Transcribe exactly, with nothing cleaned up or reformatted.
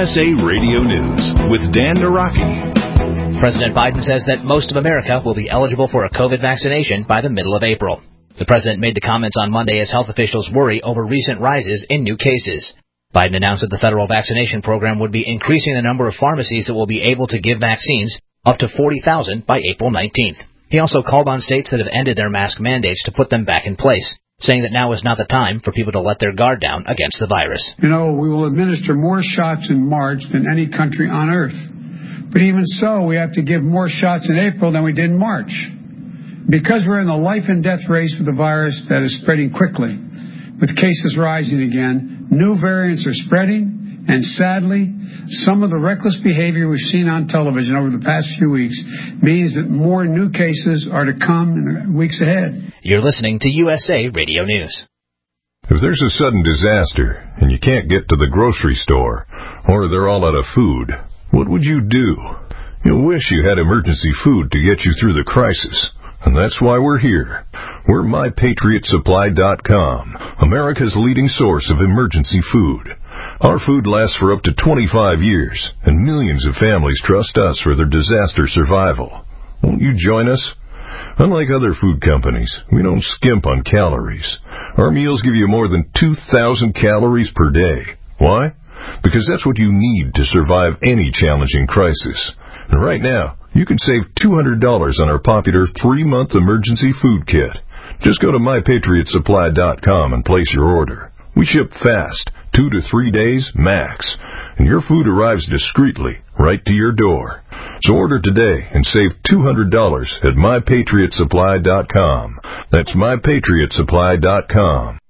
S A Radio News with Dan Naraki. President Biden says that most of America will be eligible for a COVID vaccination by the middle of April. The president made the comments on Monday as health officials worry over recent rises in new cases. Biden announced that the federal vaccination program would be increasing the number of pharmacies that will be able to give vaccines up to forty thousand by April nineteenth. He also called on states that have ended their mask mandates to put them back in place, saying that now is not the time for people to let their guard down against the virus. You know, we will administer more shots in March than any country on earth. But even so, we have to give more shots in April than we did in March. Because we're in the life and death race with the virus that is spreading quickly, with cases rising again, new variants are spreading, and sadly, some of the reckless behavior we've seen on television over the past few weeks means that more new cases are to come in the weeks ahead. You're listening to U S A Radio News. If there's a sudden disaster and you can't get to the grocery store, or they're all out of food, what would you do? You'll wish you had emergency food to get you through the crisis. And that's why we're here. We're My Patriot Supply dot com, America's leading source of emergency food. Our food lasts for up to twenty-five years, and millions of families trust us for their disaster survival. Won't you join us? Unlike other food companies, we don't skimp on calories. Our meals give you more than two thousand calories per day. Why? Because that's what you need to survive any challenging crisis. And right now, you can save two hundred dollars on our popular three-month emergency food kit. Just go to My Patriot Supply dot com and place your order. We ship fast, two to three days max, and your food arrives discreetly right to your door. So order today and save two hundred dollars at My Patriot Supply dot com. That's My Patriot Supply dot com.